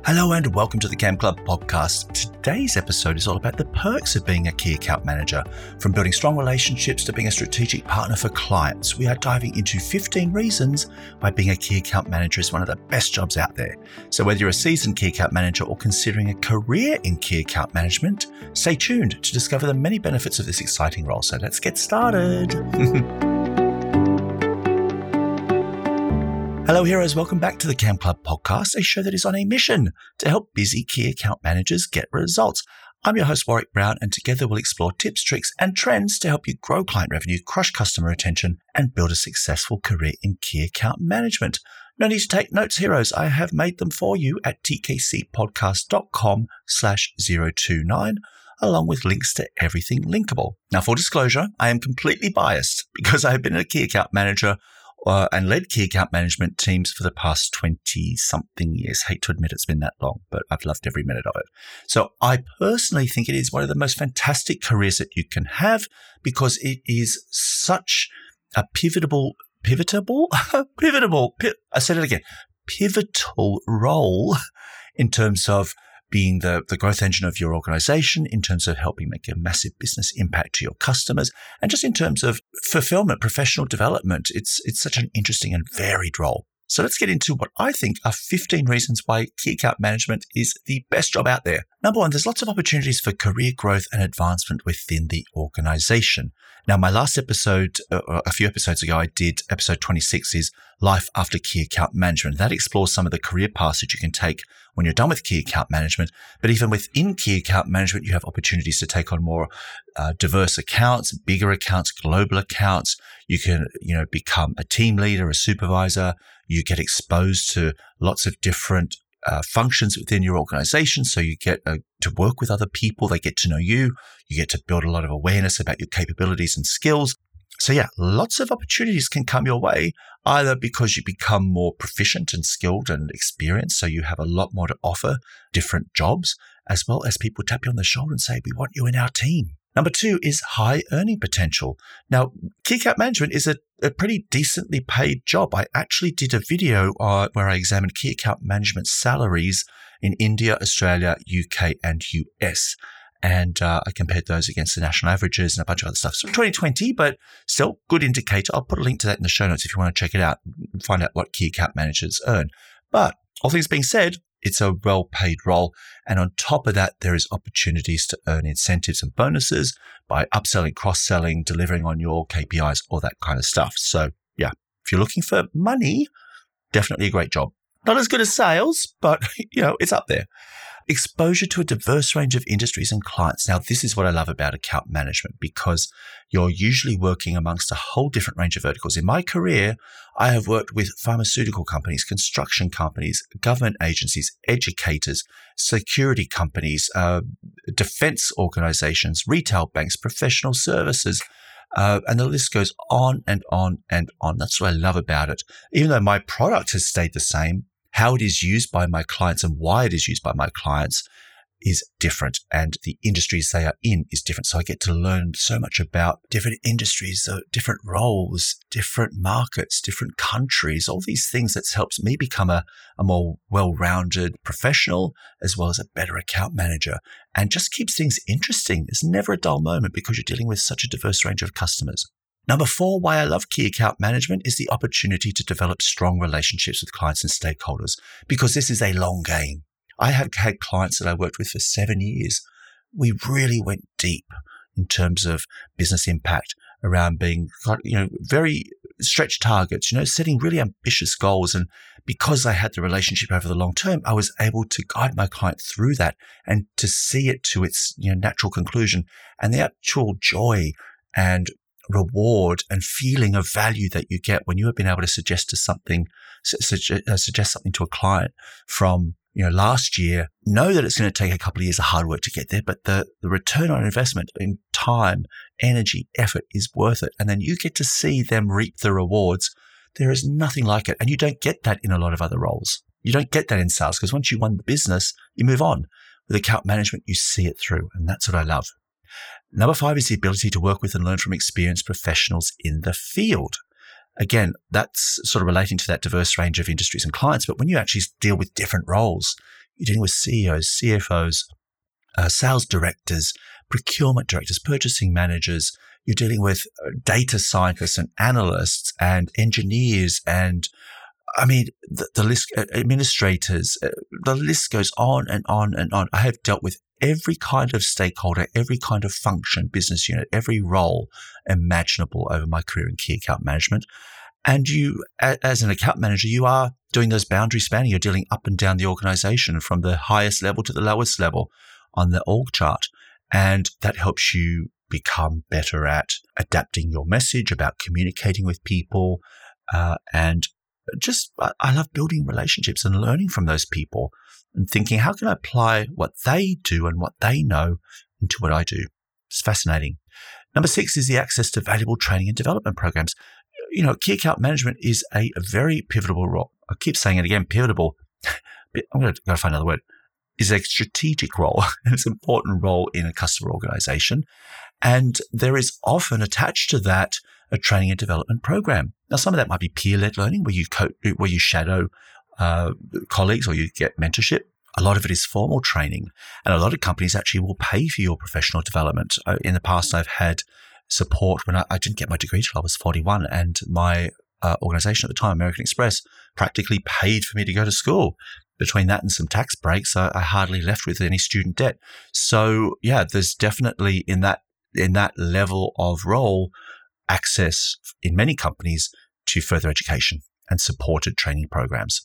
Hello and welcome to the Cam Club podcast. Today's episode is all about the perks of being a key account manager. From building strong relationships to being a strategic partner for clients, we are diving into 15 reasons why being a key account manager is one of the best jobs out there. So whether you're a seasoned key account manager or considering a career in key account management, stay tuned to discover the many benefits of this exciting role. So let's get started. Hello heroes, welcome back to the Cam Club podcast, a show that is on a mission to help busy key account managers get results. I'm your host Warwick Brown, and together we'll explore tips, tricks and trends to help you grow client revenue, crush customer retention and build a successful career in key account management. No need to take notes, heroes. I have made them for you at tkcpodcast.com/029, along with links to everything linkable. Now, full disclosure, I am completely biased because I have been a key account manager and led key account management teams for the past 20-something years. Hate to admit it's been that long, but I've loved every minute of it. So I personally think it is one of the most fantastic careers that you can have because it is such a pivotal role in terms of being the growth engine of your organization, in terms of helping make a massive business impact to your customers, and just in terms of fulfillment, professional development. It's such an interesting and varied role. So let's get into what I think are 15 reasons why key account management is the best job out there. Number one, there's lots of opportunities for career growth and advancement within the organization. Now, my last episode, a few episodes ago, I did episode 26 is Life After Key Account Management. That explores some of the career paths that you can take when you're done with key account management. But even within key account management, you have opportunities to take on more diverse accounts, bigger accounts, global accounts. You can, become a team leader, a supervisor. You get exposed to lots of different functions within your organization. So you get to work with other people. They get to know you. You get to build a lot of awareness about your capabilities and skills. So yeah, lots of opportunities can come your way, either because you become more proficient and skilled and experienced. So you have a lot more to offer different jobs, as well as people tap you on the shoulder and say, we want you in our team. Number two is high earning potential. Now, key account management is a pretty decently paid job. I actually did a video where I examined key account management salaries in India, Australia, UK, and US. And I compared those against the national averages and a bunch of other stuff. So 2020, but still good indicator. I'll put a link to that in the show notes if you want to check it out and find out what key account managers earn. But all things being said, it's a well-paid role. And on top of that, there is opportunities to earn incentives and bonuses by upselling, cross-selling, delivering on your KPIs, all that kind of stuff. So yeah, if you're looking for money, definitely a great job. Not as good as sales, but it's up there. Exposure to a diverse range of industries and clients. Now, this is what I love about account management because you're usually working amongst a whole different range of verticals. In my career, I have worked with pharmaceutical companies, construction companies, government agencies, educators, security companies, defense organizations, retail banks, professional services, and the list goes on and on and on. That's what I love about it. Even though my product has stayed the same, how it is used by my clients and why it is used by my clients is different, and the industries they are in is different. So I get to learn so much about different industries, different roles, different markets, different countries, all these things that helps me become a more well-rounded professional as well as a better account manager, and just keeps things interesting. There's never a dull moment because you're dealing with such a diverse range of customers. Number four, why I love key account management is the opportunity to develop strong relationships with clients and stakeholders, because this is a long game. I have had clients that I worked with for 7 years. We really went deep in terms of business impact around being, very stretched targets, setting really ambitious goals. And because I had the relationship over the long term, I was able to guide my client through that and to see it to its natural conclusion, and the actual joy and reward and feeling of value that you get when you have been able to suggest something to a client from last year. Know that it's going to take a couple of years of hard work to get there, but the return on investment in time, energy, effort is worth it. And then you get to see them reap the rewards. There is nothing like it. And you don't get that in a lot of other roles. You don't get that in sales because once you won the business, you move on. With account management, you see it through. And that's what I love. Number 5 is the ability to work with and learn from experienced professionals in the field. Again, that's sort of relating to that diverse range of industries and clients. But when you actually deal with different roles, You're dealing with CEOs, CFOs, sales directors, procurement directors, purchasing managers. You're dealing with data scientists and analysts and engineers and the list, administrators, the list goes on and on and on. I have dealt with every kind of stakeholder, every kind of function, business unit, every role imaginable over my career in key account management. And you, as an account manager, you are doing those boundary spanning. You're dealing up and down the organization from the highest level to the lowest level on the org chart. And that helps you become better at adapting your message, about communicating with people, and just, I love building relationships and learning from those people and thinking, how can I apply what they do and what they know into what I do? It's fascinating. Number 6 is the access to valuable training and development programs. Key account management is a very pivotal role. I keep saying it again, pivotal. I'm going to go find another word. Is a strategic role. It's an important role in a customer organization. And there is often attached to that a training and development program. Now, some of that might be peer-led learning where you shadow colleagues or you get mentorship. A lot of it is formal training. And a lot of companies actually will pay for your professional development. In the past, I've had support when I didn't get my degree till I was 41, and my organization at the time, American Express, practically paid for me to go to school. Between that and some tax breaks, I hardly left with any student debt. So yeah, there's definitely in that level of role access in many companies to further education and supported training programs.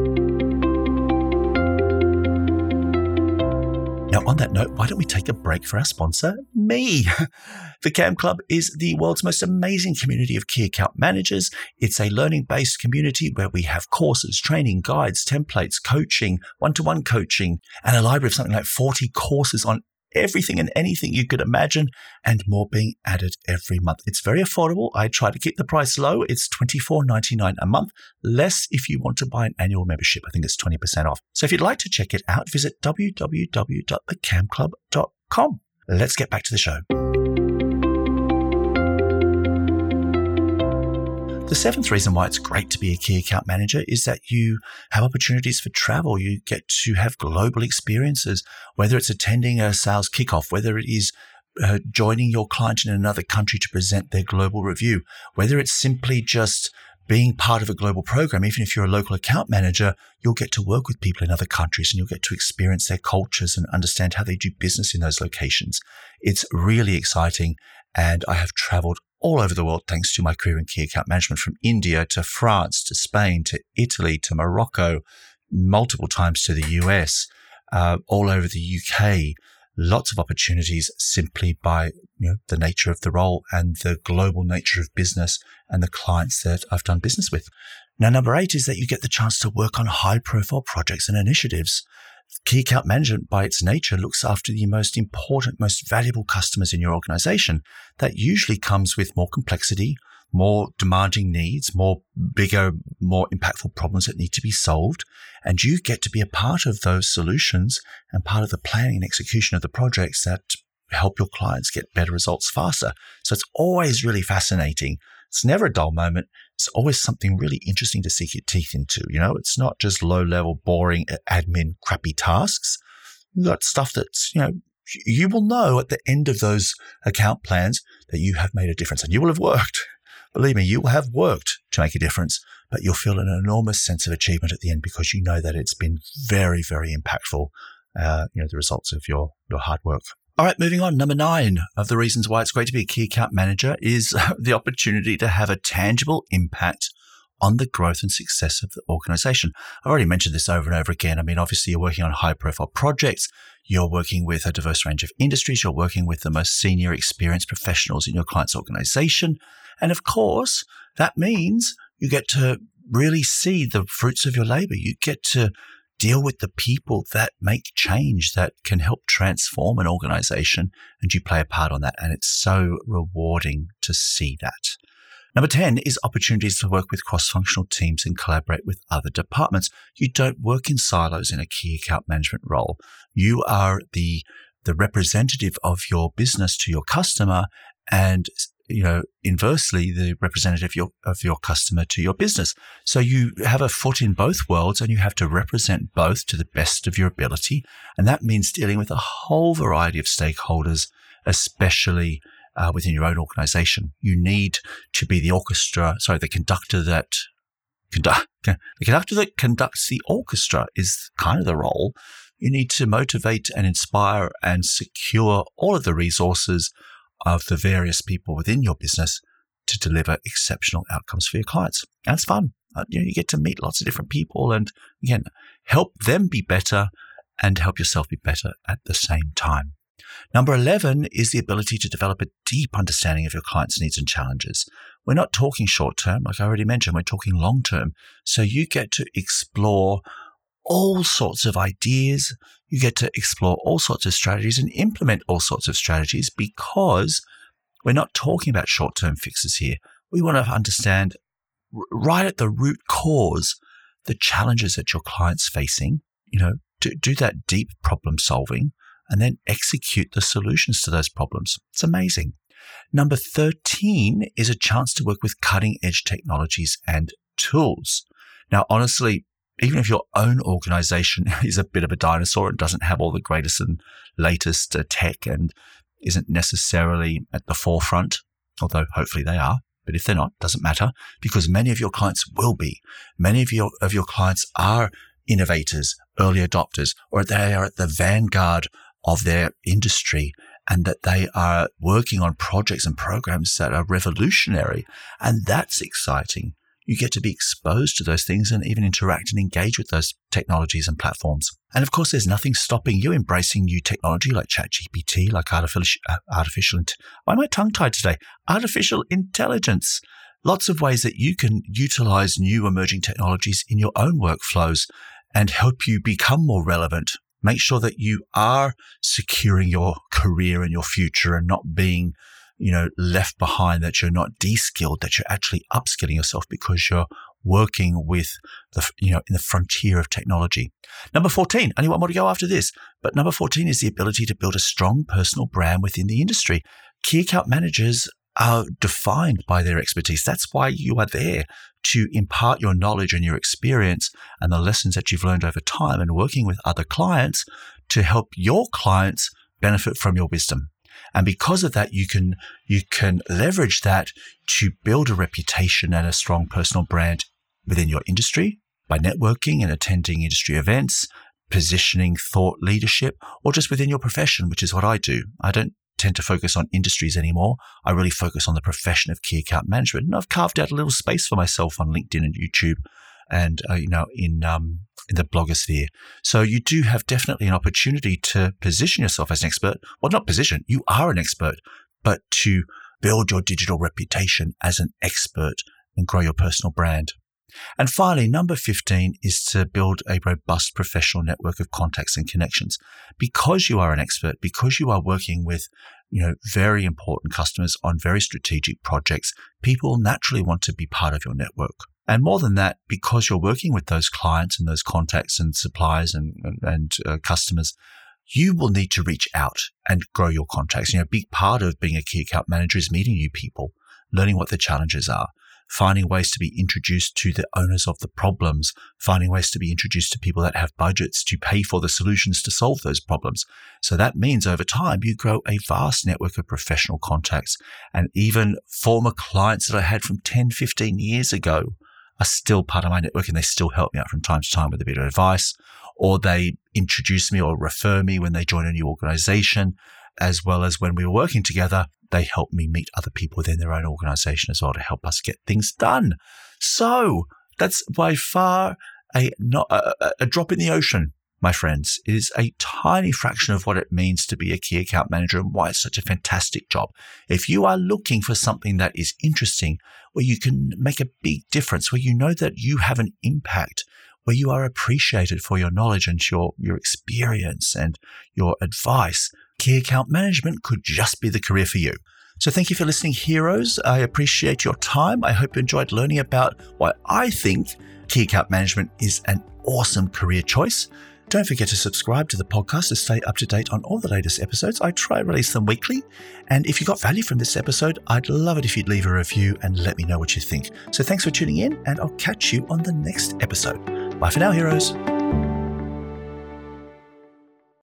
Now, on that note, why don't we take a break for our sponsor, me? The CAM Club is the world's most amazing community of key account managers. It's a learning-based community where we have courses, training, guides, templates, coaching, one-to-one coaching, and a library of something like 40 courses on everything and anything you could imagine, and more being added every month. It's very affordable. I try to keep the price low. It's $24.99 a month, less if you want to buy an annual membership. I think it's 20% off. So if you'd like to check it out, visit www.thecamclub.com. Let's get back to the show. The 7th reason why it's great to be a key account manager is that you have opportunities for travel. You get to have global experiences, whether it's attending a sales kickoff, whether it is joining your client in another country to present their global review, whether it's simply just being part of a global program. Even if you're a local account manager, you'll get to work with people in other countries and you'll get to experience their cultures and understand how they do business in those locations. It's really exciting. And I have traveled all over the world thanks to my career in key account management, from India to France to Spain to Italy to Morocco, multiple times to the US, all over the UK. Lots of opportunities simply by the nature of the role and the global nature of business and the clients that I've done business with. Now, number 8 is that you get the chance to work on high-profile projects and initiatives. Key account management, by its nature, looks after the most important, most valuable customers in your organization. That usually comes with more complexity, more demanding needs, bigger, more impactful problems that need to be solved. And you get to be a part of those solutions and part of the planning and execution of the projects that help your clients get better results faster. So it's always really fascinating. It's never a dull moment. It's always something really interesting to sink your teeth into. It's not just low-level, boring admin, crappy tasks. You've got stuff that's, you will know at the end of those account plans that you have made a difference, and you will have worked. Believe me, you will have worked to make a difference, but you'll feel an enormous sense of achievement at the end because you know that it's been very, very impactful, the results of your hard work. All right, moving on. Number 9 of the reasons why it's great to be a key account manager is the opportunity to have a tangible impact on the growth and success of the organization. I've already mentioned this over and over again. Obviously, you're working on high-profile projects. You're working with a diverse range of industries. You're working with the most senior, experienced professionals in your client's organization. And of course, that means you get to really see the fruits of your labor. You get to deal with the people that make change, that can help transform an organization, and you play a part on that. And it's so rewarding to see that. Number 10 is opportunities to work with cross-functional teams and collaborate with other departments. You don't work in silos in a key account management role. You are the representative of your business to your customer, and inversely, the representative of your customer to your business. So you have a foot in both worlds and you have to represent both to the best of your ability. And that means dealing with a whole variety of stakeholders, especially within your own organization. You need to be the conductor that conducts the orchestra is kind of the role. You need to motivate and inspire and secure all of the resources of the various people within your business to deliver exceptional outcomes for your clients. And it's fun. You get to meet lots of different people and, again, help them be better and help yourself be better at the same time. Number 11 is the ability to develop a deep understanding of your clients' needs and challenges. We're not talking short term, like I already mentioned, we're talking long term. So you get to explore all sorts of ideas. You get to explore all sorts of strategies and implement all sorts of strategies, because we're not talking about short-term fixes here. We want to understand right at the root cause the challenges that your client's facing, to do that deep problem solving and then execute the solutions to those problems. It's amazing. Number 13 is a chance to work with cutting-edge technologies and tools. Now, honestly, even if your own organization is a bit of a dinosaur and doesn't have all the greatest and latest tech and isn't necessarily at the forefront, although hopefully they are, but if they're not, doesn't matter, because many of your clients will be. Many of your clients are innovators, early adopters, or they are at the vanguard of their industry, and that they are working on projects and programs that are revolutionary. And that's exciting. You get to be exposed to those things and even interact and engage with those technologies and platforms. And of course, there's nothing stopping you embracing new technology like ChatGPT, like artificial intelligence. Lots of ways that you can utilize new emerging technologies in your own workflows and help you become more relevant. Make sure that you are securing your career and your future and not being left behind, that you're not de-skilled, that you're actually upskilling yourself because you're working with in the frontier of technology. Number 14, only one more to go after this, but number 14 is the ability to build a strong personal brand within the industry. Key account managers are defined by their expertise. That's why you are there, to impart your knowledge and your experience and the lessons that you've learned over time and working with other clients to help your clients benefit from your wisdom. And because of that, you can leverage that to build a reputation and a strong personal brand within your industry by networking and attending industry events, positioning thought leadership, or just within your profession, which is what I do. I don't tend to focus on industries anymore. I really focus on the profession of key account management. And I've carved out a little space for myself on LinkedIn and YouTube and, in the blogosphere. So you do have definitely an opportunity to position yourself as an expert. Well, not position, you are an expert, but to build your digital reputation as an expert and grow your personal brand. And finally, number 15 is to build a robust professional network of contacts and connections. Because you are an expert, because you are working with, very important customers on very strategic projects, people naturally want to be part of your network. And more than that, because you're working with those clients and those contacts and suppliers and customers, you will need to reach out and grow your contacts. A big part of being a key account manager is meeting new people, learning what the challenges are, finding ways to be introduced to the owners of the problems, finding ways to be introduced to people that have budgets to pay for the solutions to solve those problems. So that means over time, you grow a vast network of professional contacts, and even former clients that I had from 10, 15 years ago are still part of my network, and they still help me out from time to time with a bit of advice, or they introduce me or refer me when they join a new organization, as well as when we were working together, they help me meet other people within their own organization as well to help us get things done. So that's by far a drop in the ocean, my friends. It is a tiny fraction of what it means to be a key account manager and why it's such a fantastic job. If you are looking for something that is interesting, where you can make a big difference, where you know that you have an impact, where you are appreciated for your knowledge and your experience and your advice, key account management could just be the career for you. So thank you for listening, heroes. I appreciate your time. I hope you enjoyed learning about why I think key account management is an awesome career choice. Don't forget to subscribe to the podcast to stay up to date on all the latest episodes. I try to release them weekly. And if you got value from this episode, I'd love it if you'd leave a review and let me know what you think. So thanks for tuning in, and I'll catch you on the next episode. Bye for now, heroes.